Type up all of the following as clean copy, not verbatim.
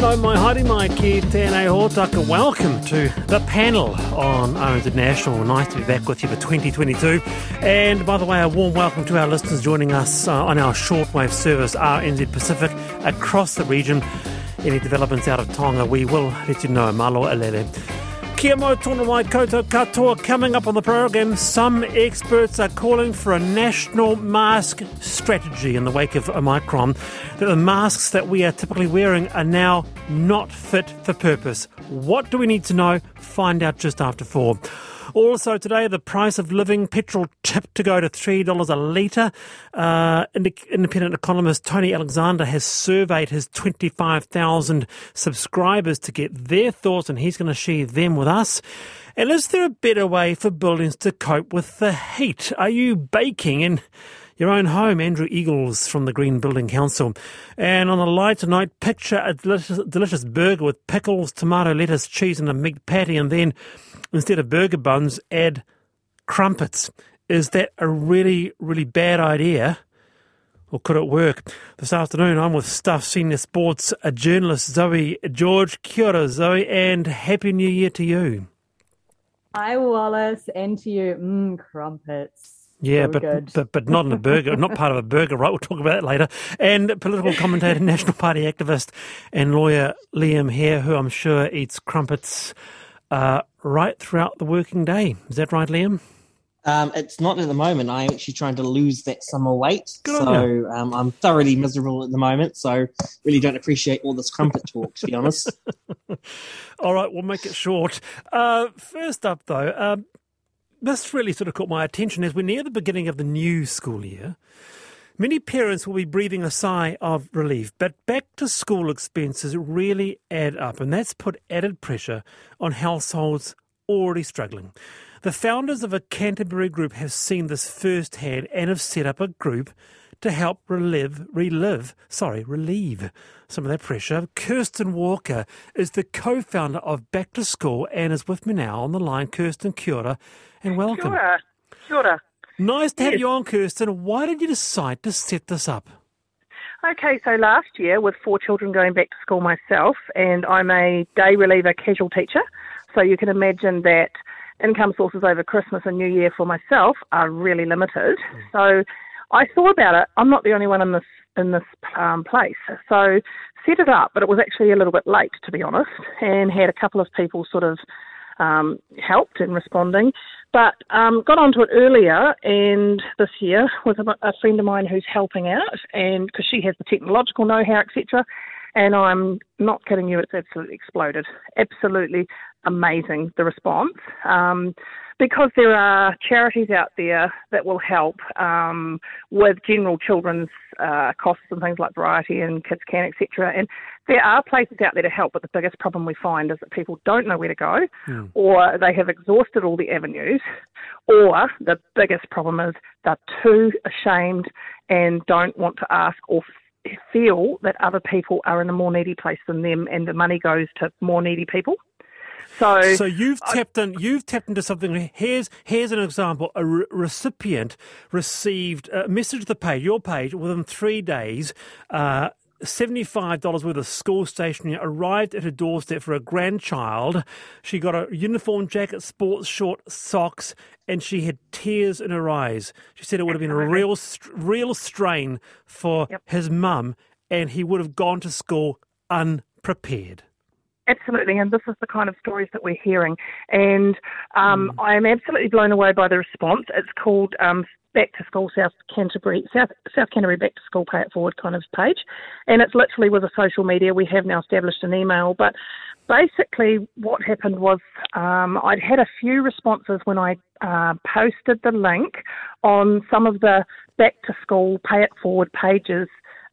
No mai haere mai ki tēnei hōtaka. Welcome to the panel on RNZ National. Nice to be back with you for 2022. And by the way, a warm welcome to our listeners joining us on our shortwave service, RNZ Pacific, across the region. Any developments out of Tonga, we will let you know. Malo alele. Kia mau tōna mai koutou katoa. Coming up on the program, some experts are calling for a national mask strategy in the wake of Omicron, that the masks that we are typically wearing are now not fit for purpose. What do we need to know? Find out just after 4. Also today, the price of living, petrol tipped to go to $3 a litre. Independent economist Tony Alexander has surveyed his 25,000 subscribers to get their thoughts, and he's going to share them with us. And is there a better way for buildings to cope with the heat? Are you baking in your own home? Andrew Eagles from the Green Building Council. And on a lighter note, picture a delicious burger with pickles, tomato, lettuce, cheese and a meat patty, and then instead of burger buns, add crumpets. Is that a really, really bad idea? Or could it work? This afternoon, I'm with Stuff Senior Sports journalist Zoe George. Kia ora, Zoe, and Happy New Year to you. Hi, Wallace, and to you. Crumpets. Yeah, So but not in a burger, not part of a burger, right? We'll talk about that later. And political commentator, National Party activist and lawyer Liam Hare, who I'm sure eats crumpets right throughout the working day. Is that right, Liam? It's not at the moment. I'm actually trying to lose that summer weight. Good on you. I'm thoroughly miserable at the moment, so really don't appreciate all this crumpet talk, to be honest. All right, we'll make it short. First up, though, this really sort of caught my attention as we're near the beginning of the new school year. Many parents will be breathing a sigh of relief, but back-to-school expenses really add up, and that's put added pressure on households already struggling. The founders of a Canterbury group have seen this firsthand and have set up a group to help relieve some of that pressure. Kirsten Walker is the co-founder of Back to School and is with me now on the line. Kirsten, kia ora, and welcome. Kia ora. Nice to have you on, Kirsten. Why did you decide to set this up? Okay, so last year, with 4 children going back to school myself, and I'm a day reliever casual teacher, so you can imagine that income sources over Christmas and New Year for myself are really limited. So I thought about it. I'm not the only one in this place. So set it up, but it was actually a little bit late, to be honest, and had a couple of people sort of helped in responding, but got onto it earlier, and this year with a friend of mine who's helping out, and because she has the technological know-how, etc., and I'm not kidding you, it's absolutely exploded. Absolutely amazing, the response. Because there are charities out there that will help with general children's costs and things like Variety and Kids Can, etc. And there are places out there to help, but the biggest problem we find is that people don't know where to go, or they have exhausted all the avenues, or the biggest problem is they're too ashamed and don't want to ask or feel that other people are in a more needy place than them, and the money goes to more needy people. So you've tapped into something. Here's an example. A recipient received a message to your page within 3 days. $75 worth of school stationery arrived at her doorstep for a grandchild. She got a uniform jacket, sports short, socks, and she had tears in her eyes. She said it would have been a real strain for his mum, and he would have gone to school unprepared. Absolutely, and this is the kind of stories that we're hearing. And I'm absolutely blown away by the response. It's called Back to School South Canterbury Back to School Pay It Forward kind of page. And it's literally with a social media. We have now established an email. But basically what happened was I'd had a few responses when I posted the link on some of the Back to School Pay It Forward pages,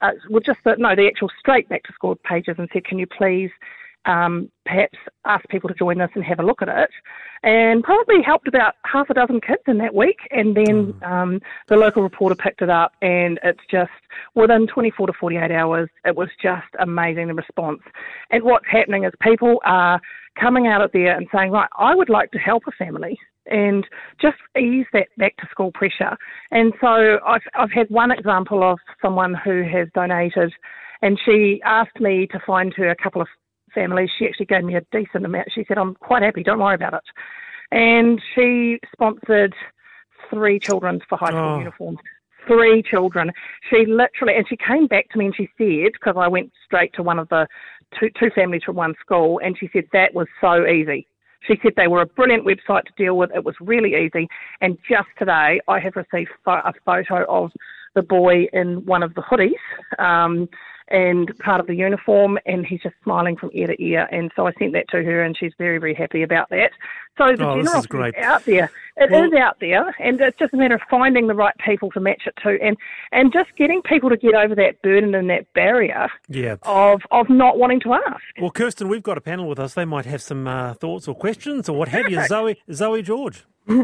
the actual straight Back to School pages, and said, can you please perhaps ask people to join us and have a look at it, and probably helped about half a dozen kids in that week. And then the local reporter picked it up, and it's just within 24 to 48 hours, it was just amazing, the response. And what's happening is people are coming out of there and saying, right, I would like to help a family and just ease that back to school pressure. And so I've had one example of someone who has donated And she asked me to find her a couple of families. She actually gave me a decent amount. She said, I'm quite happy, don't worry about it. And she sponsored 3 children for high school uniforms. 3 children. She literally, and she came back to me and she said, because I went straight to one of the two families from one school, and she said that was so easy. She said they were a brilliant website to deal with. It was really easy. And just today, I have received a photo of the boy in one of the hoodies and part of the uniform, and he's just smiling from ear to ear. And so I sent that to her, and she's very, very happy about that. So the generosity is out there. It is out there, and it's just a matter of finding the right people to match it to, and just getting people to get over that burden and that barrier of not wanting to ask. Well, Kirsten, we've got a panel with us. They might have some thoughts or questions or what have you. Zoe George.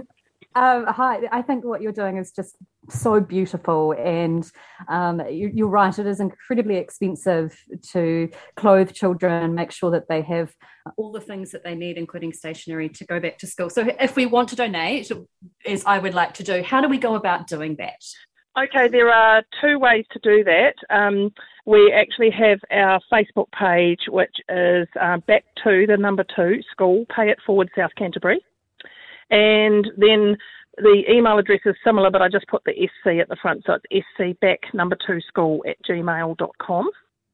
Hi, I think what you're doing is just so beautiful, and you're right, it is incredibly expensive to clothe children and make sure that they have all the things that they need, including stationery, to go back to school. So if we want to donate, as I would like to do, how do we go about doing that? Okay, there are 2 ways to do that. We actually have our Facebook page, which is back to the number 2 school, Pay It Forward South Canterbury. And then the email address is similar, but I just put the SC at the front, so it's scback2school@gmail.com.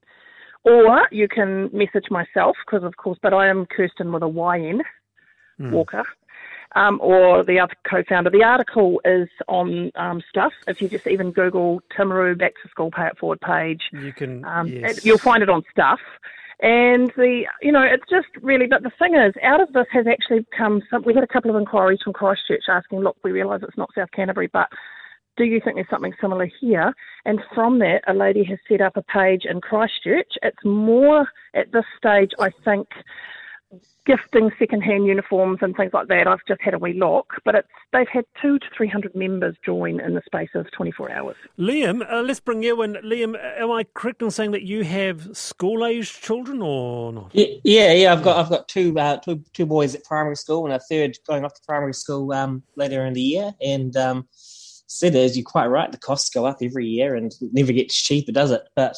Or you can message myself, but I am Kirsten with a YN, Walker, or the other co-founder. The article is on Stuff. If you just even Google Timaru Back to School Pay It Forward page, you can, you'll find it on Stuff. And it's just really, but the thing is, out of this has actually come we had a couple of inquiries from Christchurch asking, look, we realise it's not South Canterbury, but do you think there's something similar here? And from that, a lady has set up a page in Christchurch. It's more, at this stage, I think, gifting second-hand uniforms and things like that. I've just had a wee look, but they've had 200 to 300 members join in the space of 24 hours. Liam, let's bring you in. Liam, am I correct in saying that you have school-aged children or not? Yeah. I've got two boys at primary school and a third going off to primary school later in the year. And said as you're quite right, the costs go up every year and it never gets cheaper, does it? But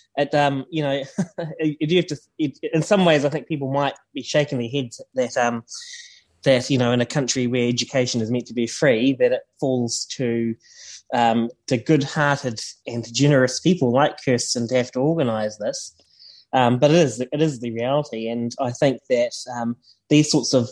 you have to. In some ways, I think people might be shaking their heads that in a country where education is meant to be free, that it falls to good-hearted and generous people like Kirsten to have to organise this. But it is the reality, and I think that these sorts of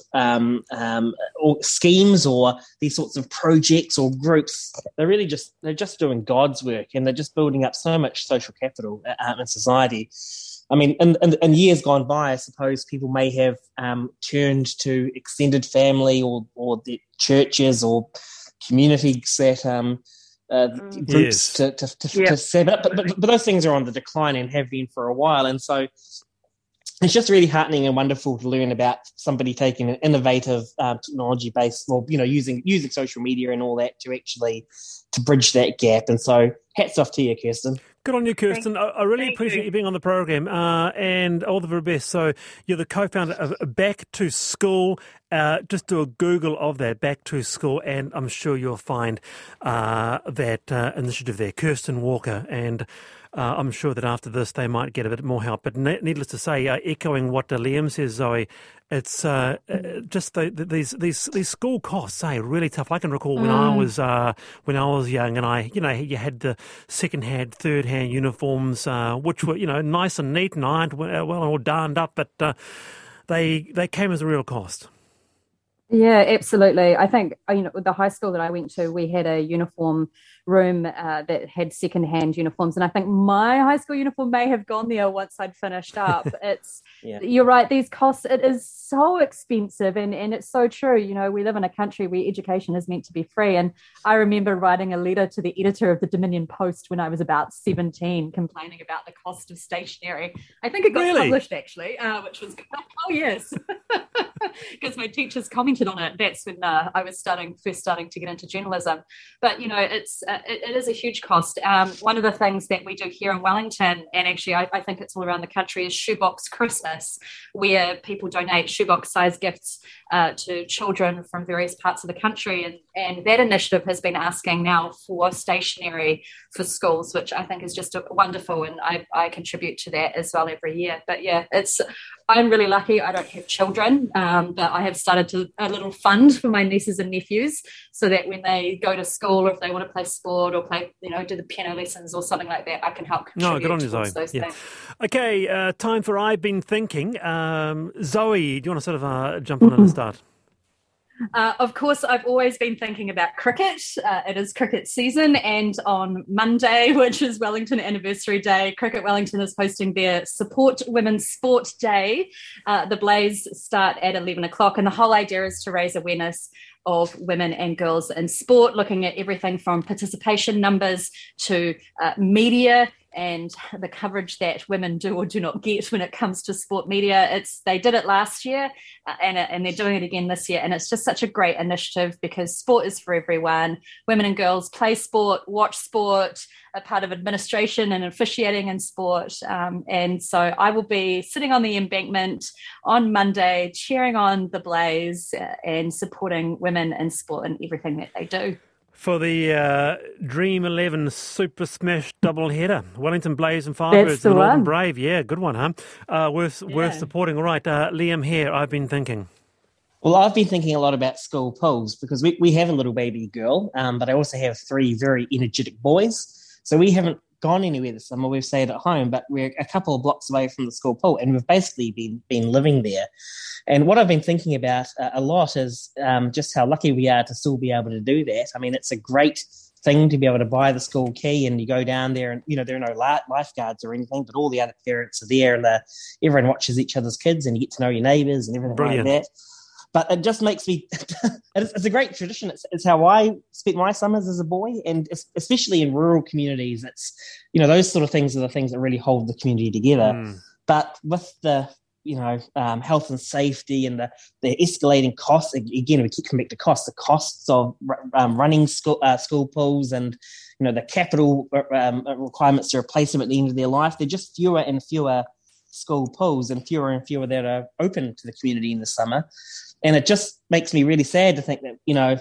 or schemes or these sorts of projects or groups, they're just doing God's work, and they're just building up so much social capital in society. I mean, in years gone by, I suppose people may have turned to extended family or the churches or communities that groups to set up, but those things are on the decline and have been for a while, and so it's just really heartening and wonderful to learn about somebody taking an innovative technology-based, using social media and all that to bridge that gap. And so, hats off to you, Kirsten. Good on you, Kirsten. I really appreciate you being on the program, and all the very best. So you're the co-founder of Back to School. Just do a Google of that, Back to School, and I'm sure you'll find that initiative there, Kirsten Walker. And I'm sure that after this they might get a bit more help. But needless to say, echoing what Liam says, Zoe, it's just these school costs, really tough. I can recall when I was young, and you had the second-hand, third-hand uniforms, which were nice and neat and ironed well and all darned up, but they came as a real cost. Yeah, absolutely. I think, the high school that I went to, we had a uniform room that had second-hand uniforms. And I think my high school uniform may have gone there once I'd finished up. You're right, these costs, it is so expensive. And it's so true. We live in a country where education is meant to be free. And I remember writing a letter to the editor of the Dominion Post when I was about 17, complaining about the cost of stationery. I think it got published, actually, which was, oh, yes. because my teachers commented on it. That's when I was first starting to get into journalism. But it is a huge cost. One of the things that we do here in Wellington, and actually I think it's all around the country, is Shoebox Christmas, where people donate shoebox-sized gifts to children from various parts of the country. And that initiative has been asking now for stationery for schools, which I think is just wonderful, and I contribute to that as well every year. But yeah, I'm really lucky. I don't have children, but I have started a little fund for my nieces and nephews, so that when they go to school, or if they want to play sport or play, do the piano lessons or something like that, I can help contribute good on you, towards Zoe. those things. Okay, time for I've Been Thinking. Zoe, do you want to sort of jump on at the start? Of course, I've always been thinking about cricket. It is cricket season, and on Monday, which is Wellington Anniversary Day, Cricket Wellington is hosting their Support Women's Sport Day. The Blaze start at 11 o'clock, and the whole idea is to raise awareness of women and girls in sport, looking at everything from participation numbers to media and the coverage that women do or do not get when it comes to sport media. They did it last year and they're doing it again this year. And it's just such a great initiative because sport is for everyone. Women and girls play sport, watch sport, a part of administration and officiating in sport. And so I will be sitting on the embankment on Monday, cheering on the Blaze and supporting women in sport and everything that they do. For the Dream 11 Super Smash doubleheader, Wellington Blaze and Firebirds and Northern Brave. Yeah, good one, huh? Worth supporting. All right, Liam here, I've been thinking. Well, I've been thinking a lot about school pools because we have a little baby girl, but I also have 3 very energetic boys. So we haven't gone anywhere this summer. We've stayed at home, but we're a couple of blocks away from the school pool, and we've basically been living there. And what I've been thinking about a lot is just how lucky we are to still be able to do that. I mean, it's a great thing to be able to buy the school key and you go down there and, there are no lifeguards or anything, but all the other parents are there and everyone watches each other's kids and you get to know your neighbours and everything like that. But it just makes me, it's a great tradition. It's how I spent my summers as a boy, and especially in rural communities, it's, those sort of things are the things that really hold the community together. But with the, health and safety and the escalating costs, again, we keep coming back to costs, the costs of running school pools and, the capital requirements to replace them at the end of their life, they're just fewer and fewer school pools and fewer that are open to the community in the summer. And it just makes me really sad to think that,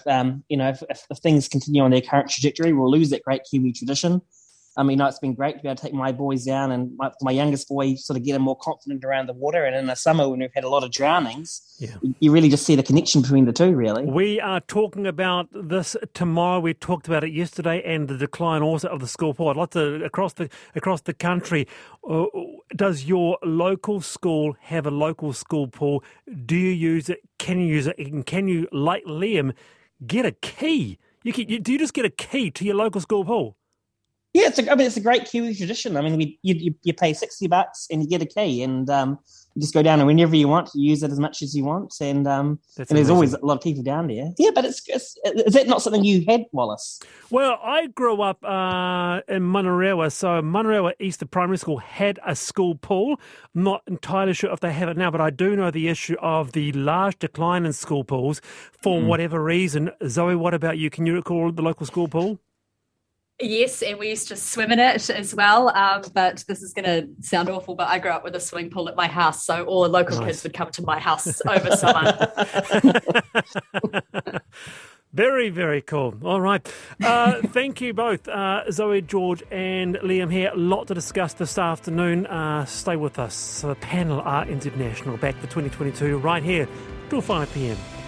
if things continue on their current trajectory, we'll lose that great Kiwi tradition. I mean, it's been great to be able to take my boys down and my youngest boy sort of get him more confident around the water. And in the summer when we've had a lot of drownings, you really just see the connection between the two, really. We are talking about this tomorrow. We talked about it yesterday and the decline also of the school pool. Lots of across the country. Does your local school have a local school pool? Do you use it? Can you use it? And can you, like Liam, get a key? Do you just get a key to your local school pool? Yeah, it's a great Kiwi tradition. I mean, you pay $60 and you get a key, and you just go down and whenever you want, you use it as much as you want, and there's always a lot of people down there. Yeah, but is that not something you had, Wallace? Well, I grew up in Manarewa, so Manarewa Easter Primary School had a school pool. I'm not entirely sure if they have it now, but I do know the issue of the large decline in school pools for whatever reason. Zoe, what about you? Can you recall the local school pool? Yes, and we used to swim in it as well, but this is going to sound awful, but I grew up with a swimming pool at my house, so all the local kids would come to my house over summer. Very, very cool. All right. Thank you both, Zoe, George and Liam here. A lot to discuss this afternoon. Stay with us. The panel are international, back for 2022 right here till 5 p.m.